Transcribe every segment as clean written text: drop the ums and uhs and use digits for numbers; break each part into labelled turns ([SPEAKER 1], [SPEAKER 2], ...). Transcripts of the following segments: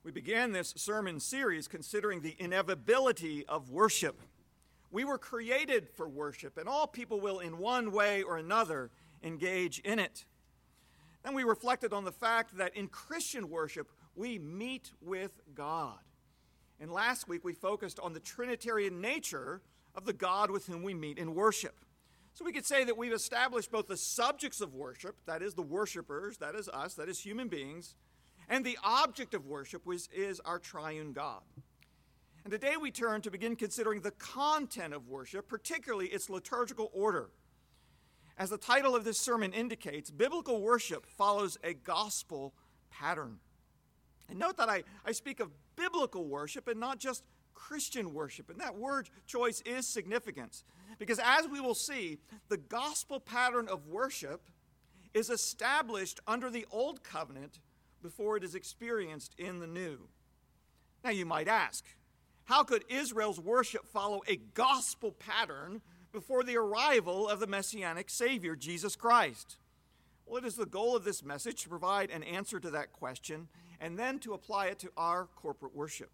[SPEAKER 1] We began this sermon series considering the inevitability of worship. We were created for worship, and all people will in one way or another engage in it. Then we reflected on the fact that in Christian worship, we meet with God. And last week, we focused on the Trinitarian nature of the God with whom we meet in worship. So we could say that we've established both the subjects of worship, that is the worshipers, that is us, that is human beings, and the object of worship, which is our triune God. And today we turn to begin considering the content of worship, particularly its liturgical order. As the title of this sermon indicates, biblical worship follows a gospel pattern. And note that I speak of biblical worship and not just Christian worship. And that word choice is significant because, as we will see, the gospel pattern of worship is established under the Old Covenant before it is experienced in the New. Now you might ask, how could Israel's worship follow a gospel pattern before the arrival of the Messianic Savior, Jesus Christ? Well, it is the goal of this message to provide an answer to that question and then to apply it to our corporate worship.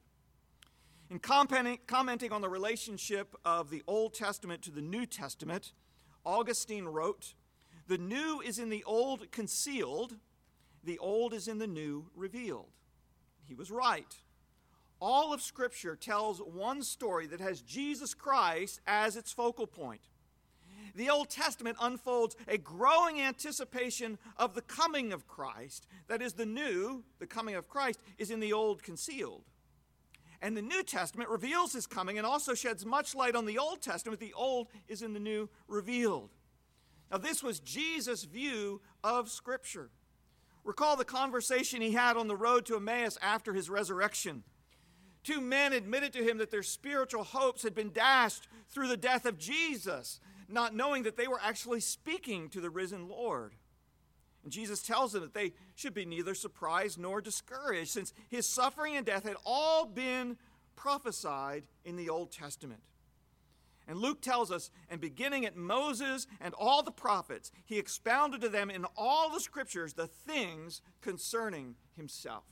[SPEAKER 1] In commenting on the relationship of the Old Testament to the New Testament, Augustine wrote, "The new is in the old concealed, the old is in the new revealed." He was right. All of Scripture tells one story that has Jesus Christ as its focal point. The Old Testament unfolds a growing anticipation of the coming of Christ. That is, the new, the coming of Christ, is in the old concealed. And the New Testament reveals his coming and also sheds much light on the Old Testament. The old is in the new revealed. Now, this was Jesus' view of Scripture. Recall the conversation he had on the road to Emmaus after his resurrection. Two men admitted to him that their spiritual hopes had been dashed through the death of Jesus, not knowing that they were actually speaking to the risen Lord. And Jesus tells them that they should be neither surprised nor discouraged, since his suffering and death had all been prophesied in the Old Testament. And Luke tells us, and beginning at Moses and all the prophets, he expounded to them in all the Scriptures the things concerning himself.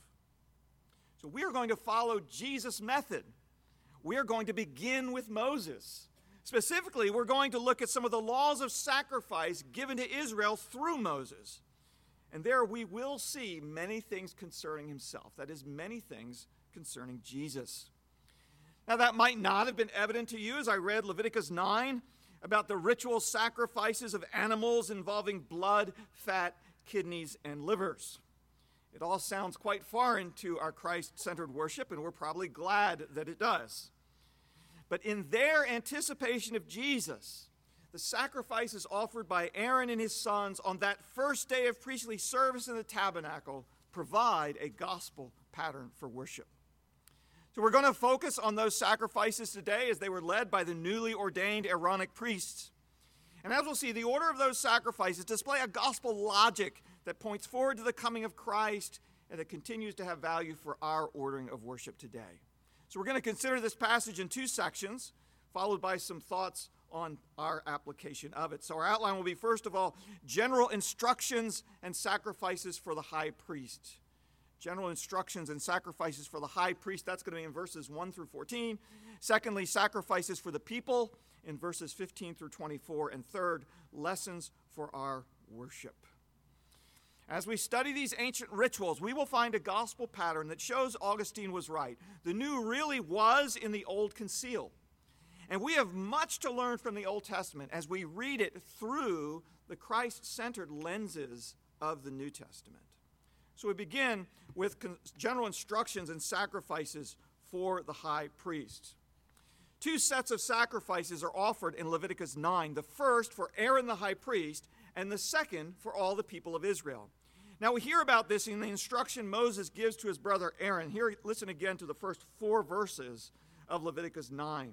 [SPEAKER 1] So we are going to follow Jesus' method. We are going to begin with Moses. Specifically, we're going to look at some of the laws of sacrifice given to Israel through Moses. And there we will see many things concerning himself. That is, many things concerning Jesus. Now, that might not have been evident to you as I read Leviticus 9 about the ritual sacrifices of animals involving blood, fat, kidneys, and livers. It all sounds quite foreign to our Christ-centered worship, and we're probably glad that it does. But in their anticipation of Jesus, the sacrifices offered by Aaron and his sons on that first day of priestly service in the tabernacle provide a gospel pattern for worship. So we're going to focus on those sacrifices today as they were led by the newly ordained Aaronic priests. And as we'll see, the order of those sacrifices display a gospel logic that points forward to the coming of Christ and that continues to have value for our ordering of worship today. So we're going to consider this passage in two sections, followed by some thoughts on our application of it. So our outline will be, first of all, general instructions and sacrifices for the high priest. General instructions and sacrifices for the high priest, that's going to be in verses 1 through 14. Secondly, sacrifices for the people in verses 15 through 24. And third, lessons for our worship. As we study these ancient rituals, we will find a gospel pattern that shows Augustine was right. The new really was in the old concealed. And we have much to learn from the Old Testament as we read it through the Christ-centered lenses of the New Testament. So we begin with general instructions and sacrifices for the high priest. Two sets of sacrifices are offered in Leviticus 9. The first for Aaron the high priest, and the second for all the people of Israel. Now we hear about this in the instruction Moses gives to his brother Aaron. Here, listen again to the first 4 verses of Leviticus 9.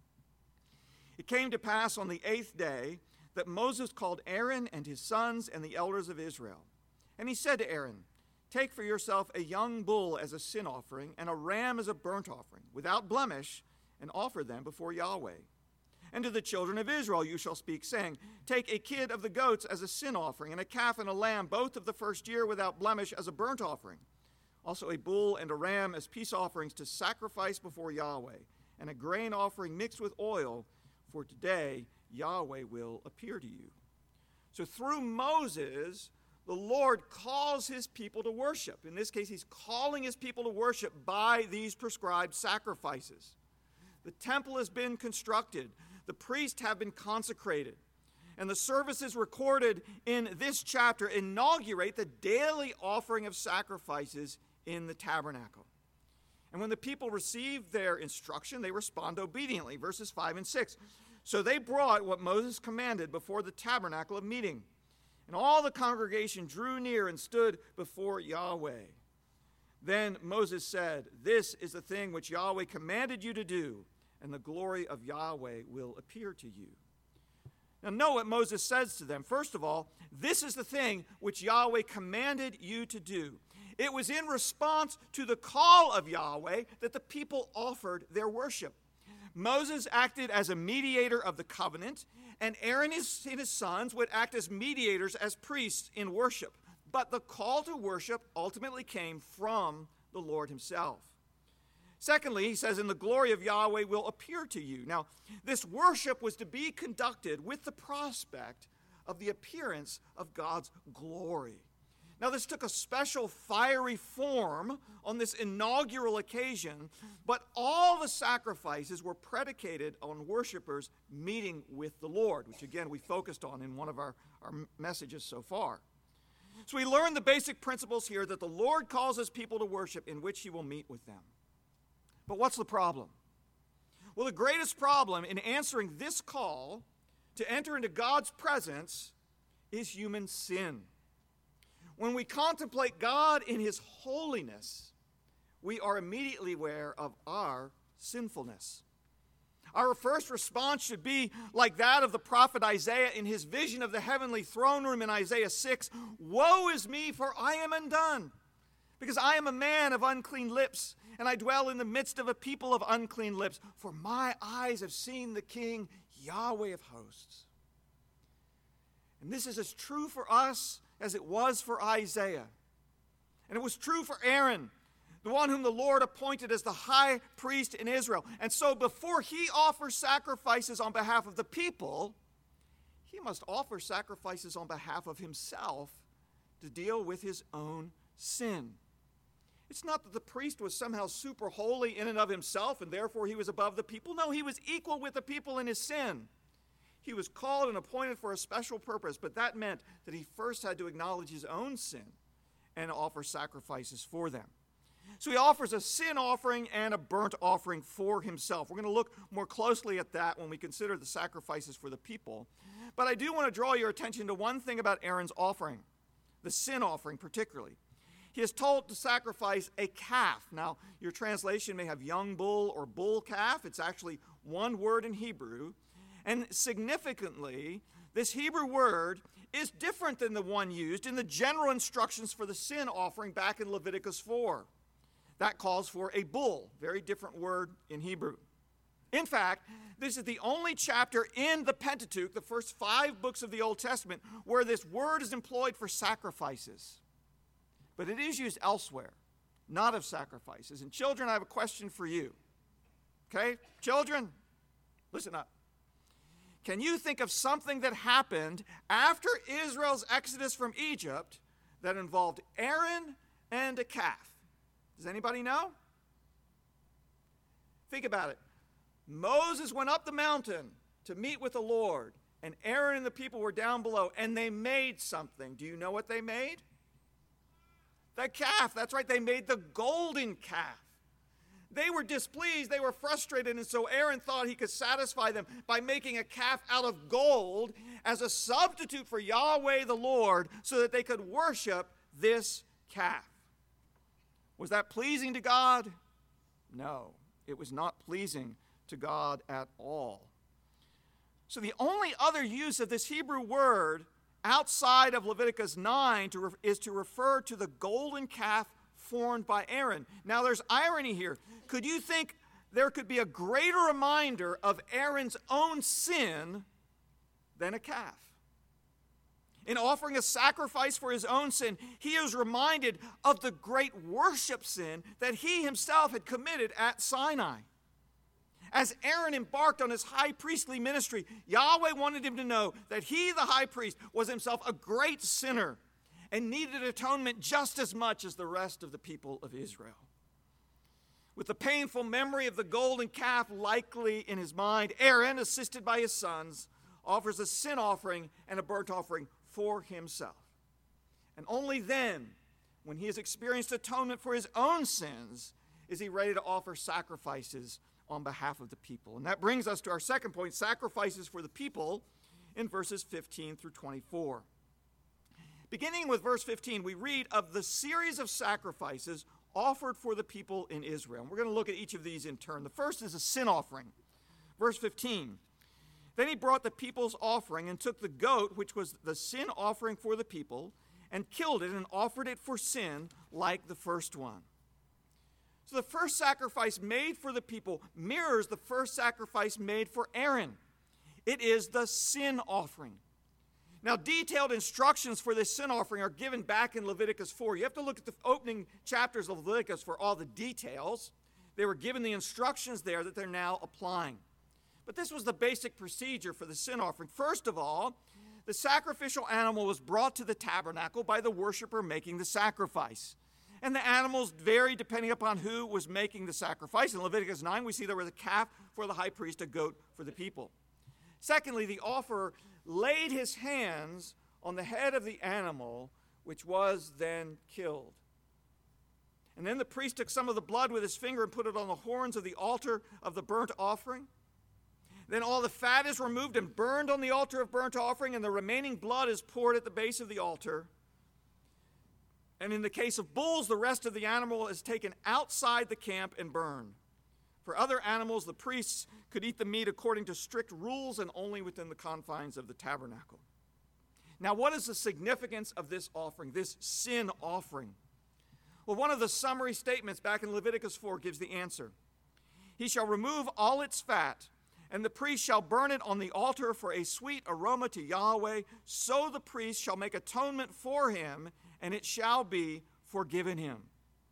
[SPEAKER 1] It came to pass on the 8th day that Moses called Aaron and his sons and the elders of Israel. And he said to Aaron, "Take for yourself a young bull as a sin offering and a ram as a burnt offering, without blemish, and offer them before Yahweh. And to the children of Israel you shall speak, saying, Take a kid of the goats as a sin offering, and a calf and a lamb, both of the first year without blemish, as a burnt offering. Also a bull and a ram as peace offerings to sacrifice before Yahweh, and a grain offering mixed with oil, for today Yahweh will appear to you. So through Moses, the Lord calls his people to worship. In this case, he's calling his people to worship by these prescribed sacrifices. The temple has been constructed. The priests have been consecrated. And the services recorded in this chapter inaugurate the daily offering of sacrifices in the tabernacle. And when the people receive their instruction, they respond obediently. Verses 5 and 6. So they brought what Moses commanded before the tabernacle of meeting. And all the congregation drew near and stood before Yahweh. Then Moses said, "This is the thing which Yahweh commanded you to do, and the glory of Yahweh will appear to you." Now know what Moses says to them. First of all, this is the thing which Yahweh commanded you to do. It was in response to the call of Yahweh that the people offered their worship. Moses acted as a mediator of the covenant, and Aaron and his sons would act as mediators, as priests in worship. But the call to worship ultimately came from the Lord himself. Secondly, he says, "And the glory of Yahweh will appear to you." Now, this worship was to be conducted with the prospect of the appearance of God's glory. Now, this took a special fiery form on this inaugural occasion, but all the sacrifices were predicated on worshipers meeting with the Lord, which again we focused on in one of our messages so far. So we learn the basic principles here that the Lord calls his people to worship in which he will meet with them. But what's the problem? Well, the greatest problem in answering this call to enter into God's presence is human sin. When we contemplate God in his holiness, we are immediately aware of our sinfulness. Our first response should be like that of the prophet Isaiah in his vision of the heavenly throne room in Isaiah 6. "Woe is me, for I am undone, because I am a man of unclean lips, and I dwell in the midst of a people of unclean lips. For my eyes have seen the King, Yahweh of hosts." And this is as true for us as it was for Isaiah. And it was true for Aaron, the one whom the Lord appointed as the high priest in Israel. And so before he offers sacrifices on behalf of the people, he must offer sacrifices on behalf of himself to deal with his own sin. It's not that the priest was somehow super holy in and of himself and therefore he was above the people. No, he was equal with the people in his sin. He was called and appointed for a special purpose, but that meant that he first had to acknowledge his own sin and offer sacrifices for them. So he offers a sin offering and a burnt offering for himself. We're going to look more closely at that when we consider the sacrifices for the people. But I do want to draw your attention to one thing about Aaron's offering, the sin offering particularly. He is told to sacrifice a calf. Now, your translation may have young bull or bull calf. It's actually one word in Hebrew. And significantly, this Hebrew word is different than the one used in the general instructions for the sin offering back in Leviticus 4. That calls for a bull, very different word in Hebrew. In fact, this is the only chapter in the Pentateuch, the first 5 books of the Old Testament, where this word is employed for sacrifices. But it is used elsewhere, not of sacrifices. And children, I have a question for you. Okay? Children, listen up. Can you think of something that happened after Israel's exodus from Egypt that involved Aaron and a calf? Does anybody know? Think about it. Moses went up the mountain to meet with the Lord, and Aaron and the people were down below, and they made something. Do you know what they made? The calf. That's right, they made the golden calf. They were displeased, they were frustrated, and so Aaron thought he could satisfy them by making a calf out of gold as a substitute for Yahweh the Lord so that they could worship this calf. Was that pleasing to God? No, it was not pleasing to God at all. So the only other use of this Hebrew word outside of Leviticus 9 is to refer to the golden calf formed by Aaron. Now there's irony here. Could you think there could be a greater reminder of Aaron's own sin than a calf? In offering a sacrifice for his own sin, he is reminded of the great worship sin that he himself had committed at Sinai. As Aaron embarked on his high priestly ministry, Yahweh wanted him to know that he, the high priest, was himself a great sinner and needed atonement just as much as the rest of the people of Israel. With the painful memory of the golden calf likely in his mind, Aaron, assisted by his sons, offers a sin offering and a burnt offering for himself. And only then, when he has experienced atonement for his own sins, is he ready to offer sacrifices on behalf of the people. And that brings us to our second point, sacrifices for the people, in verses 15 through 24. Beginning with verse 15, we read of the series of sacrifices offered for the people in Israel. And we're going to look at each of these in turn. The first is a sin offering. Verse 15, then he brought the people's offering and took the goat, which was the sin offering for the people, and killed it and offered it for sin like the first one. So the first sacrifice made for the people mirrors the first sacrifice made for Aaron. It is the sin offering. Now, detailed instructions for this sin offering are given back in Leviticus 4. You have to look at the opening chapters of Leviticus for all the details. They were given the instructions there that they're now applying. But this was the basic procedure for the sin offering. First of all, the sacrificial animal was brought to the tabernacle by the worshiper making the sacrifice. And the animals varied depending upon who was making the sacrifice. In Leviticus 9, we see there was a calf for the high priest, a goat for the people. Secondly, the offerer laid his hands on the head of the animal, which was then killed. And then the priest took some of the blood with his finger and put it on the horns of the altar of the burnt offering. Then all the fat is removed and burned on the altar of burnt offering, and the remaining blood is poured at the base of the altar. And in the case of bulls, the rest of the animal is taken outside the camp and burned. For other animals, the priests could eat the meat according to strict rules and only within the confines of the tabernacle. Now, what is the significance of this offering, this sin offering? Well, one of the summary statements back in Leviticus 4 gives the answer. He shall remove all its fat, and the priest shall burn it on the altar for a sweet aroma to Yahweh. So the priest shall make atonement for him, and it shall be forgiven him.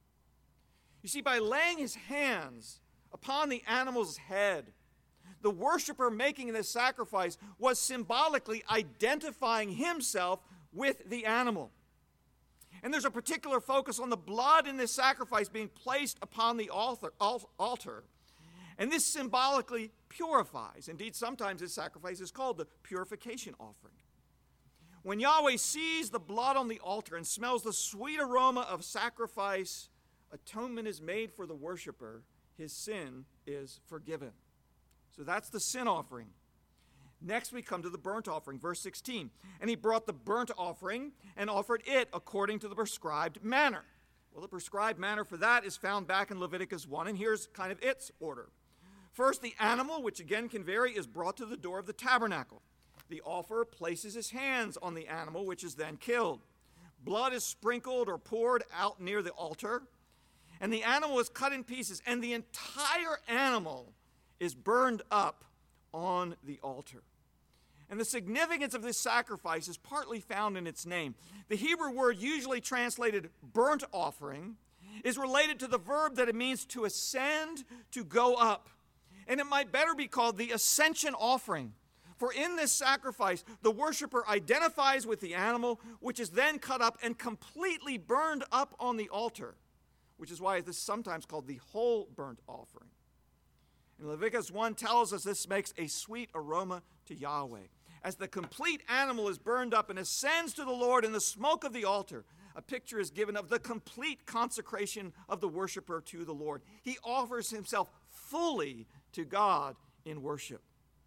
[SPEAKER 1] You see, by laying his hands upon the animal's head, the worshiper making this sacrifice was symbolically identifying himself with the animal. And there's a particular focus on the blood in this sacrifice being placed upon the altar. And this symbolically purifies. Indeed, sometimes this sacrifice is called the purification offering. When Yahweh sees the blood on the altar and smells the sweet aroma of sacrifice, atonement is made for the worshiper. His sin is forgiven. So that's the sin offering. Next we come to the burnt offering, verse 16. And he brought the burnt offering and offered it according to the prescribed manner. Well, the prescribed manner for that is found back in Leviticus 1, and here's kind of its order. First, the animal, which again can vary, is brought to the door of the tabernacle. The offerer places his hands on the animal, which is then killed. Blood is sprinkled or poured out near the altar, and the animal is cut in pieces, and the entire animal is burned up on the altar. And the significance of this sacrifice is partly found in its name. The Hebrew word usually translated burnt offering is related to the verb that it means to ascend, to go up. And it might better be called the ascension offering. For in this sacrifice, the worshiper identifies with the animal, which is then cut up and completely burned up on the altar, which is why this is sometimes called the whole burnt offering. And Leviticus 1 tells us this makes a sweet aroma to Yahweh. As the complete animal is burned up and ascends to the Lord in the smoke of the altar, a picture is given of the complete consecration of the worshiper to the Lord. He offers himself fully to God in worship.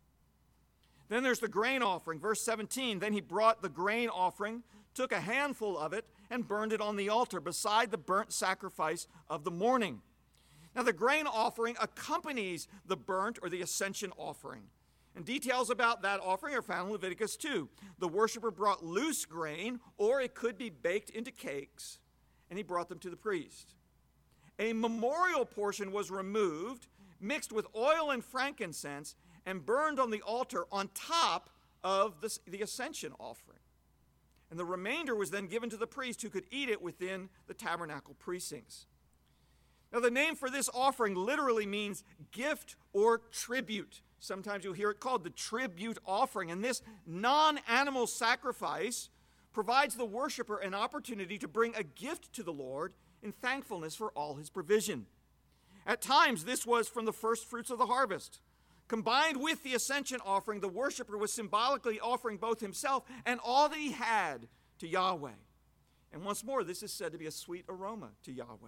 [SPEAKER 1] Then there's the grain offering, verse 17. Then he brought the grain offering, took a handful of it, and burned it on the altar beside the burnt sacrifice of the morning. Now the grain offering accompanies the burnt or the ascension offering. And details about that offering are found in Leviticus 2. The worshiper brought loose grain, or it could be baked into cakes, and he brought them to the priest. A memorial portion was removed, mixed with oil and frankincense, and burned on the altar on top of the ascension offering. and the remainder was then given to the priest who could eat it within the tabernacle precincts. Now, the name for this offering literally means gift or tribute. Sometimes you'll hear it called the tribute offering, and this non-animal sacrifice provides the worshiper an opportunity to bring a gift to the Lord in thankfulness for all his provision. At times, this was from the first fruits of the harvest. Combined with the ascension offering, the worshiper was symbolically offering both himself and all that he had to Yahweh. And once more, this is said to be a sweet aroma to Yahweh.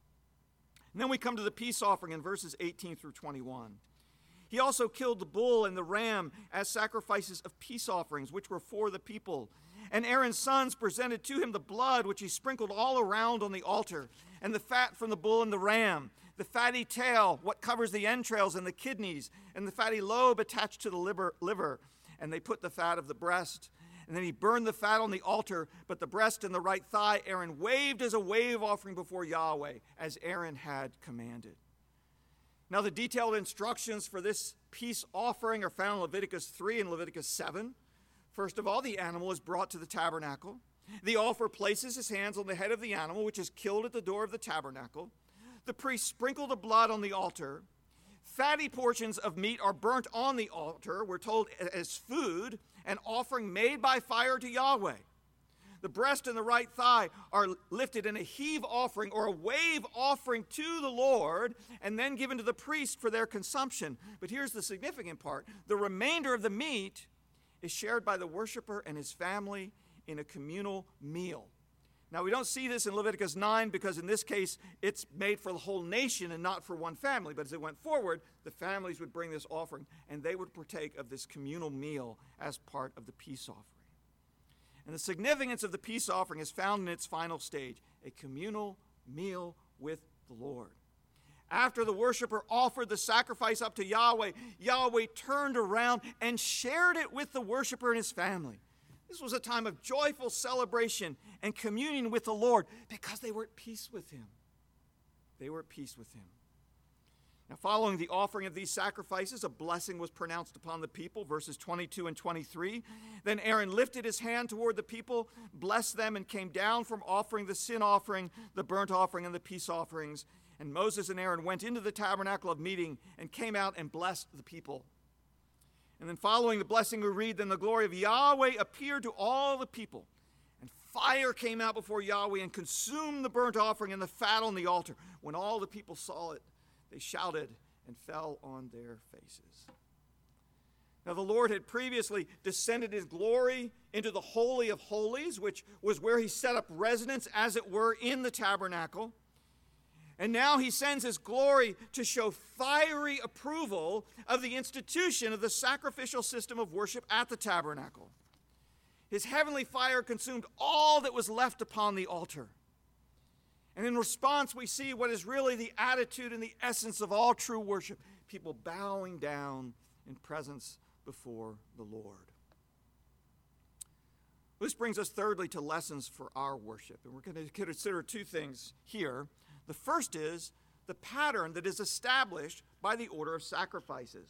[SPEAKER 1] And then we come to the peace offering in verses 18 through 21. He also killed the bull and the ram as sacrifices of peace offerings, which were for the people. And Aaron's sons presented to him the blood, which he sprinkled all around on the altar, and the fat from the bull and the ram, the fatty tail, what covers the entrails and the kidneys, and the fatty lobe attached to the liver. And they put the fat of the breast. And then he burned the fat on the altar, but the breast and the right thigh Aaron waved as a wave offering before Yahweh, as Aaron had commanded. Now, the detailed instructions for this peace offering are found in Leviticus 3 and Leviticus 7. First of all, the animal is brought to the tabernacle. The offerer places his hands on the head of the animal, which is killed at the door of the tabernacle. The priest sprinkles the blood on the altar. Fatty portions of meat are burnt on the altar, we're told, as food, an offering made by fire to Yahweh. The breast and the right thigh are lifted in a heave offering or a wave offering to the Lord and then given to the priest for their consumption. But here's the significant part. The remainder of the meat is shared by the worshiper and his family in a communal meal. Now, we don't see this in Leviticus 9 because in this case it's made for the whole nation and not for one family. But as it went forward, the families would bring this offering and they would partake of this communal meal as part of the peace offering. And the significance of the peace offering is found in its final stage, a communal meal with the Lord. After the worshiper offered the sacrifice up to Yahweh, Yahweh turned around and shared it with the worshiper and his family. This was a time of joyful celebration and communion with the Lord because they were at peace with him. They were at peace with him. Now, following the offering of these sacrifices, a blessing was pronounced upon the people, verses 22 and 23. Then Aaron lifted his hand toward the people, blessed them, and came down from offering the sin offering, the burnt offering, and the peace offerings. And Moses and Aaron went into the tabernacle of meeting and came out and blessed the people. And then following the blessing we read, then the glory of Yahweh appeared to all the people. And fire came out before Yahweh and consumed the burnt offering and the fat on the altar. When all the people saw it, they shouted and fell on their faces. Now, the Lord had previously descended his glory into the Holy of Holies, which was where he set up residence, as it were, in the tabernacle. And now he sends his glory to show fiery approval of the institution of the sacrificial system of worship at the tabernacle. His heavenly fire consumed all that was left upon the altar. And in response, we see what is really the attitude and the essence of all true worship, people bowing down in presence before the Lord. This brings us thirdly to lessons for our worship. And we're going to consider two things here. The first is the pattern that is established by the order of sacrifices.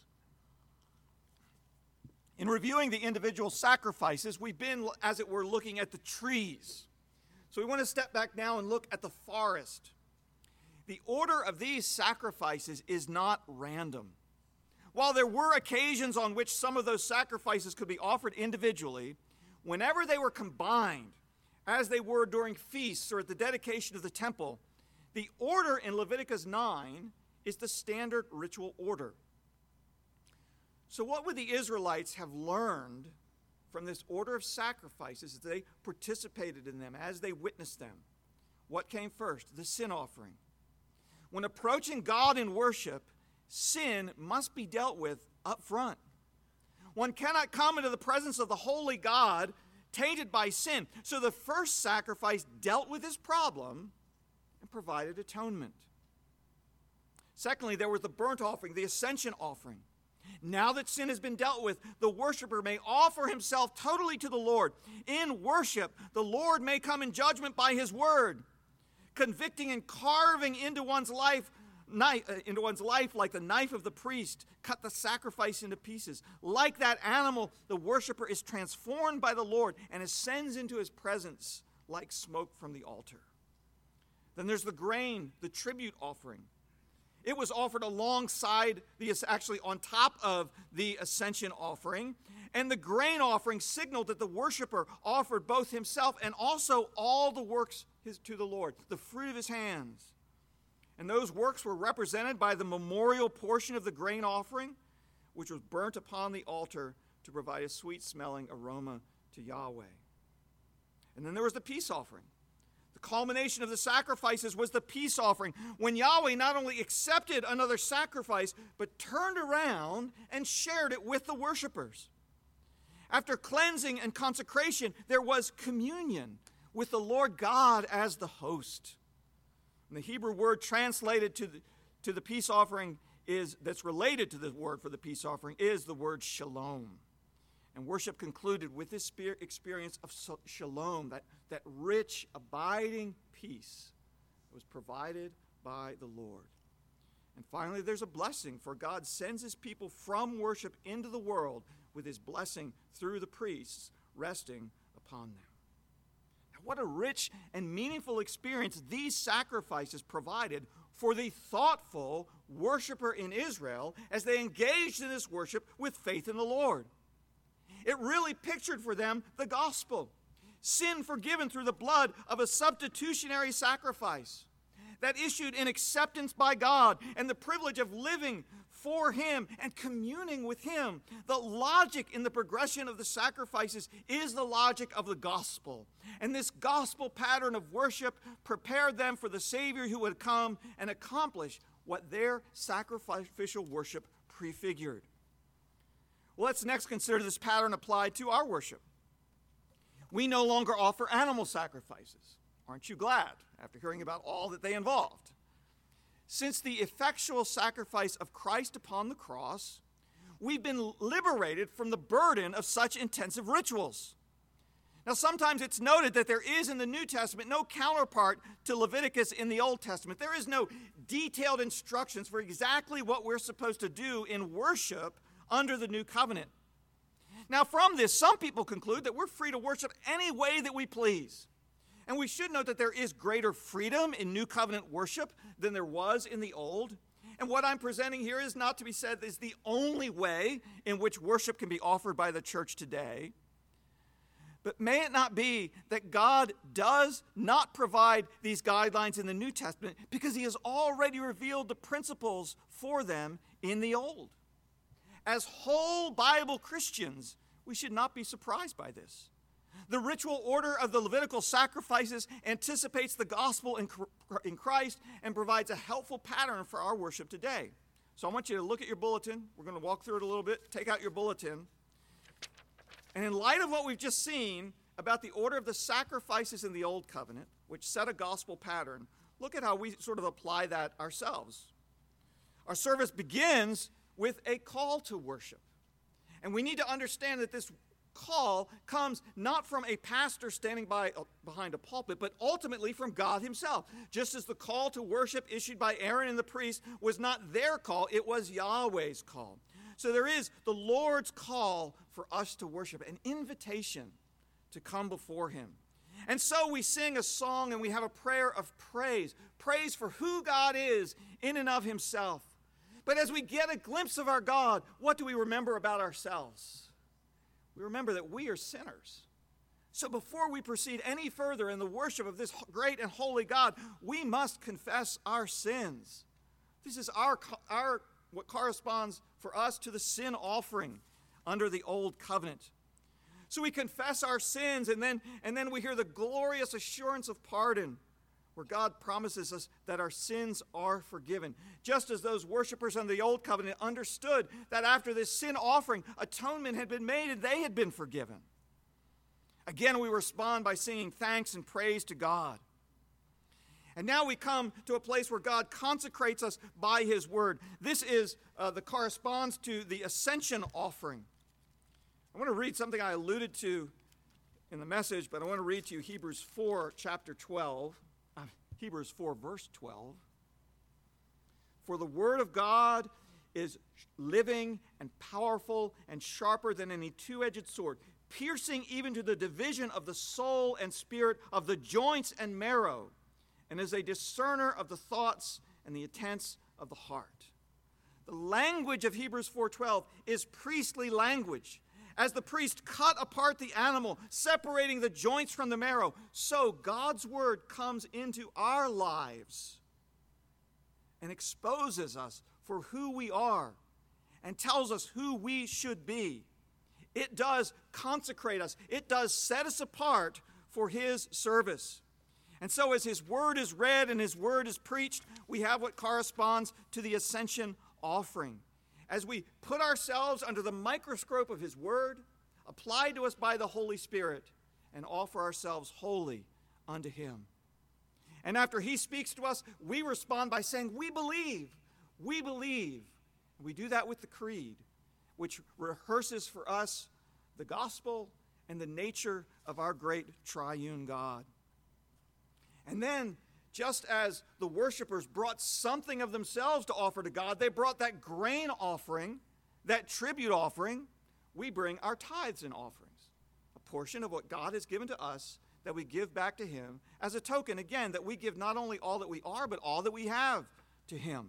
[SPEAKER 1] In reviewing the individual sacrifices, we've been, as it were, looking at the trees. So we want to step back now and look at the forest. The order of these sacrifices is not random. While there were occasions on which some of those sacrifices could be offered individually, whenever they were combined, as they were during feasts or at the dedication of the temple, the order in Leviticus 9 is the standard ritual order. So what would the Israelites have learned from this order of sacrifices as they participated in them, as they witnessed them? What came first? The sin offering. When approaching God in worship, sin must be dealt with up front. One cannot come into the presence of the holy God tainted by sin. So the first sacrifice dealt with his problem and provided atonement. Secondly, there was the burnt offering, the ascension offering. Now that sin has been dealt with, the worshiper may offer himself totally to the Lord. In worship, the Lord may come in judgment by his word, convicting and carving into one's life into one's life like the knife of the priest, cut the sacrifice into pieces. Like that animal, the worshiper is transformed by the Lord and ascends into his presence like smoke from the altar. Then there's the grain, the tribute offering. It was offered alongside, actually on top of the ascension offering. And the grain offering signaled that the worshiper offered both himself and also all the works to the Lord, the fruit of his hands. And those works were represented by the memorial portion of the grain offering, which was burnt upon the altar to provide a sweet-smelling aroma to Yahweh. And then there was the peace offering. The culmination of the sacrifices was the peace offering, when Yahweh not only accepted another sacrifice, but turned around and shared it with the worshipers. After cleansing and consecration, there was communion with the Lord God as the host. And the Hebrew word translated to the peace offering that's related to the word for the peace offering is the word shalom. And worship concluded with this experience of shalom, that rich, abiding peace that was provided by the Lord. And finally, there's a blessing, for God sends his people from worship into the world with his blessing through the priests resting upon them. Now, what a rich and meaningful experience these sacrifices provided for the thoughtful worshiper in Israel as they engaged in this worship with faith in the Lord. It really pictured for them the gospel, sin forgiven through the blood of a substitutionary sacrifice that issued in acceptance by God and the privilege of living for him and communing with him. The logic in the progression of the sacrifices is the logic of the gospel. And this gospel pattern of worship prepared them for the Savior who would come and accomplish what their sacrificial worship prefigured. Well, let's next consider this pattern applied to our worship. We no longer offer animal sacrifices. Aren't you glad, after hearing about all that they involved? Since the effectual sacrifice of Christ upon the cross, we've been liberated from the burden of such intensive rituals. Now, sometimes it's noted that there is in the New Testament no counterpart to Leviticus in the Old Testament. There is no detailed instructions for exactly what we're supposed to do in worship under the new covenant. Now, from this, some people conclude that we're free to worship any way that we please. And we should note that there is greater freedom in new covenant worship than there was in the old. And what I'm presenting here is not to be said is the only way in which worship can be offered by the church today. But may it not be that God does not provide these guidelines in the New Testament because he has already revealed the principles for them in the Old. As whole Bible Christians, we should not be surprised by this. The ritual order of the Levitical sacrifices anticipates the gospel in Christ and provides a helpful pattern for our worship today. So I want you to look at your bulletin. We're going to walk through it a little bit. Take out your bulletin. And in light of what we've just seen about the order of the sacrifices in the Old Covenant, which set a gospel pattern, look at how we sort of apply that ourselves. Our service begins with a call to worship. And we need to understand that this call comes not from a pastor standing behind a pulpit, but ultimately from God himself. Just as the call to worship issued by Aaron and the priest was not their call, it was Yahweh's call. So there is the Lord's call for us to worship, an invitation to come before him. And so we sing a song and we have a prayer of praise for who God is in and of himself. But as we get a glimpse of our God, what do we remember about ourselves? We remember that we are sinners. So before we proceed any further in the worship of this great and holy God, we must confess our sins. This is our what corresponds for us to the sin offering under the Old Covenant. So we confess our sins, and then we hear the glorious assurance of pardon, where God promises us that our sins are forgiven. Just as those worshipers under the Old Covenant understood that after this sin offering, atonement had been made and they had been forgiven. Again, we respond by singing thanks and praise to God. And now we come to a place where God consecrates us by his word. This is corresponds to the ascension offering. I want to read something I alluded to in the message, but I want to read to you Hebrews 4, verse 12. For the word of God is living and powerful and sharper than any two-edged sword, piercing even to the division of the soul and spirit, of the joints and marrow, and is a discerner of the thoughts and the intents of the heart. The language of Hebrews 4:12 is priestly language. As the priest cut apart the animal, separating the joints from the marrow, so God's word comes into our lives and exposes us for who we are and tells us who we should be. It does consecrate us. It does set us apart for his service. And so as his word is read and his word is preached, we have what corresponds to the ascension offering. As we put ourselves under the microscope of his word, applied to us by the Holy Spirit, and offer ourselves wholly unto him. And after he speaks to us, we respond by saying, we believe. We believe. We do that with the creed, which rehearses for us the gospel and the nature of our great triune God. And then, just as the worshipers brought something of themselves to offer to God, they brought that grain offering, that tribute offering. We bring our tithes and offerings, a portion of what God has given to us that we give back to him as a token, again, that we give not only all that we are, but all that we have to him.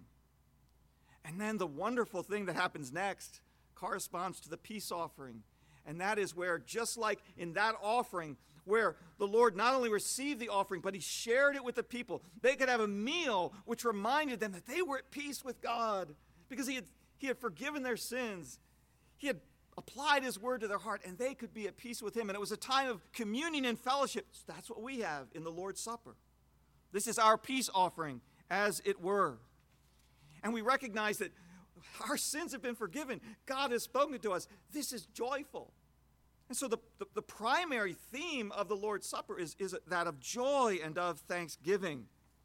[SPEAKER 1] And then the wonderful thing that happens next corresponds to the peace offering. And that is where, just like in that offering, where the Lord not only received the offering, but he shared it with the people. They could have a meal which reminded them that they were at peace with God because he had forgiven their sins. He had applied his word to their heart, and they could be at peace with him. And it was a time of communion and fellowship. That's what we have in the Lord's Supper. This is our peace offering, as it were. And we recognize that our sins have been forgiven. God has spoken to us. This is joyful. And so the primary theme of the Lord's Supper is that of joy and of thanksgiving.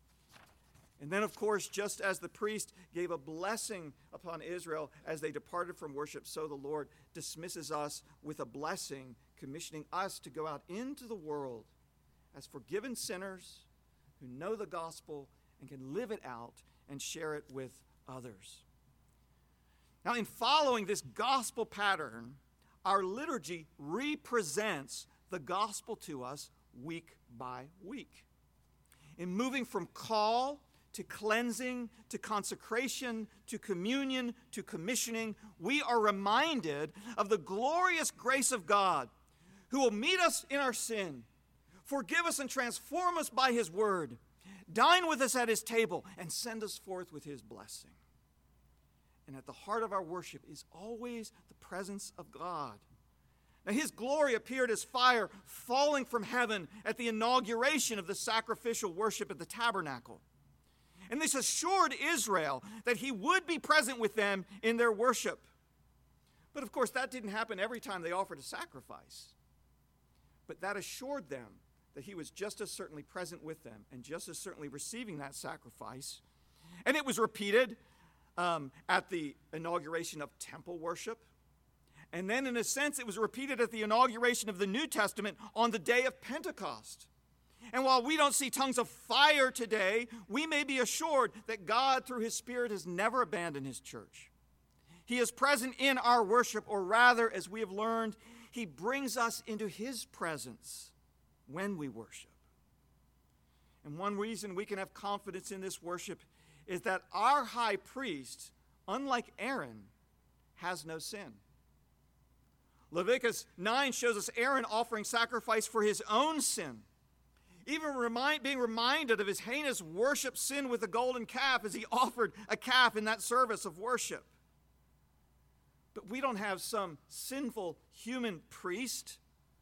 [SPEAKER 1] And then, of course, just as the priest gave a blessing upon Israel as they departed from worship, so the Lord dismisses us with a blessing, commissioning us to go out into the world as forgiven sinners who know the gospel and can live it out and share it with others. Now, in following this gospel pattern, our liturgy represents the gospel to us week by week. In moving from call to cleansing, to consecration, to communion, to commissioning, we are reminded of the glorious grace of God, who will meet us in our sin, forgive us and transform us by his word, dine with us at his table, and send us forth with his blessing. And at the heart of our worship is always the presence of God. Now, his glory appeared as fire falling from heaven at the inauguration of the sacrificial worship at the tabernacle. And this assured Israel that he would be present with them in their worship. But of course, that didn't happen every time they offered a sacrifice. But that assured them that he was just as certainly present with them and just as certainly receiving that sacrifice. And it was repeated at the inauguration of temple worship. And then, in a sense, it was repeated at the inauguration of the New Testament on the day of Pentecost. And while we don't see tongues of fire today, we may be assured that God, through his Spirit, has never abandoned his church. He is present in our worship, or rather, as we have learned, he brings us into his presence when we worship. And one reason we can have confidence in this worship is that our high priest, unlike Aaron, has no sin. Leviticus 9 shows us Aaron offering sacrifice for his own sin, even being reminded of his heinous worship sin with the golden calf as he offered a calf in that service of worship. But we don't have some sinful human priest.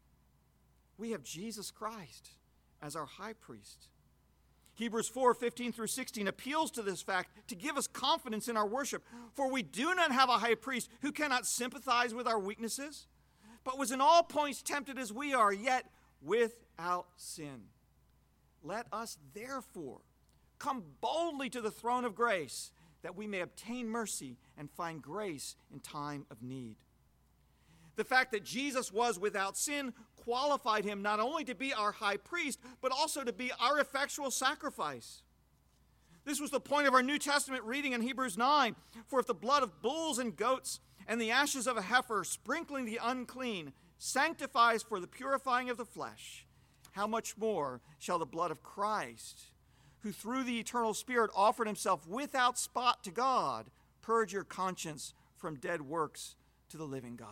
[SPEAKER 1] We have Jesus Christ as our high priest. Hebrews 4:15 through 16 appeals to this fact to give us confidence in our worship. For we do not have a high priest who cannot sympathize with our weaknesses, but was in all points tempted as we are, yet without sin. Let us therefore come boldly to the throne of grace, that we may obtain mercy and find grace in time of need. The fact that Jesus was without sin qualified him not only to be our high priest, but also to be our effectual sacrifice. This was the point of our New Testament reading in Hebrews 9. For if the blood of bulls and goats and the ashes of a heifer, sprinkling the unclean, sanctifies for the purifying of the flesh, how much more shall the blood of Christ, who through the eternal Spirit offered himself without spot to God, purge your conscience from dead works to the living God.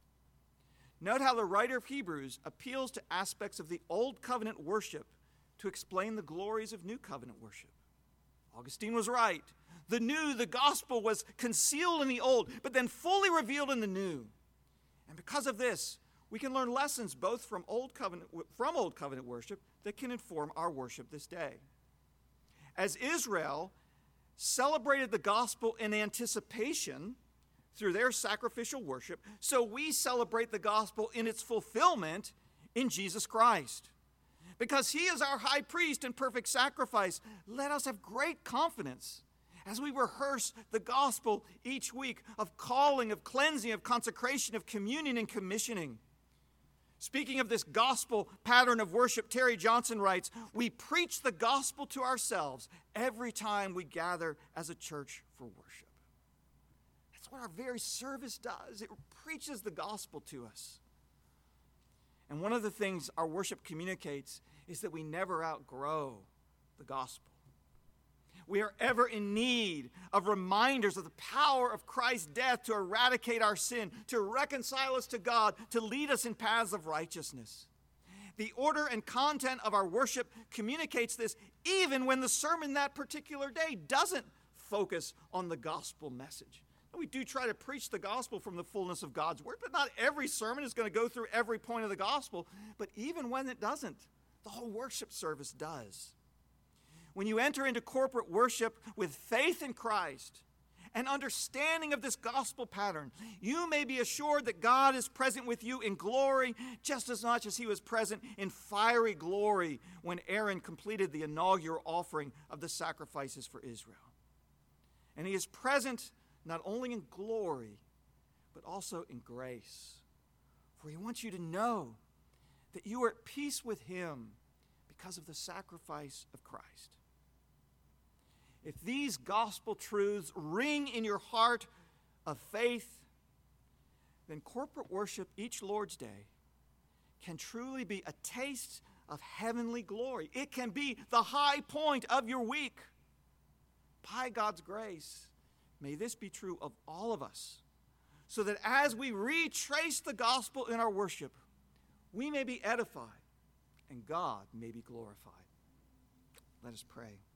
[SPEAKER 1] Note how the writer of Hebrews appeals to aspects of the Old Covenant worship to explain the glories of New Covenant worship. Augustine was right. The gospel was concealed in the old, but then fully revealed in the new. And because of this, we can learn lessons both from Old Covenant worship that can inform our worship this day. As Israel celebrated the gospel in anticipation through their sacrificial worship, so we celebrate the gospel in its fulfillment in Jesus Christ. Because he is our high priest and perfect sacrifice, let us have great confidence as we rehearse the gospel each week of calling, of cleansing, of consecration, of communion and commissioning. Speaking of this gospel pattern of worship, Terry Johnson writes, we preach the gospel to ourselves every time we gather as a church for worship. That's what our very service does. It preaches the gospel to us. And one of the things our worship communicates is that we never outgrow the gospel. We are ever in need of reminders of the power of Christ's death to eradicate our sin, to reconcile us to God, to lead us in paths of righteousness. The order and content of our worship communicates this even when the sermon that particular day doesn't focus on the gospel message. We do try to preach the gospel from the fullness of God's word, but not every sermon is going to go through every point of the gospel. But even when it doesn't, the whole worship service does. When you enter into corporate worship with faith in Christ and understanding of this gospel pattern, you may be assured that God is present with you in glory just as much as he was present in fiery glory when Aaron completed the inaugural offering of the sacrifices for Israel. And he is present not only in glory, but also in grace. For he wants you to know that you are at peace with him because of the sacrifice of Christ. If these gospel truths ring in your heart of faith, then corporate worship each Lord's Day can truly be a taste of heavenly glory. It can be the high point of your week. By God's grace, may this be true of all of us, so that as we retrace the gospel in our worship, we may be edified and God may be glorified. Let us pray.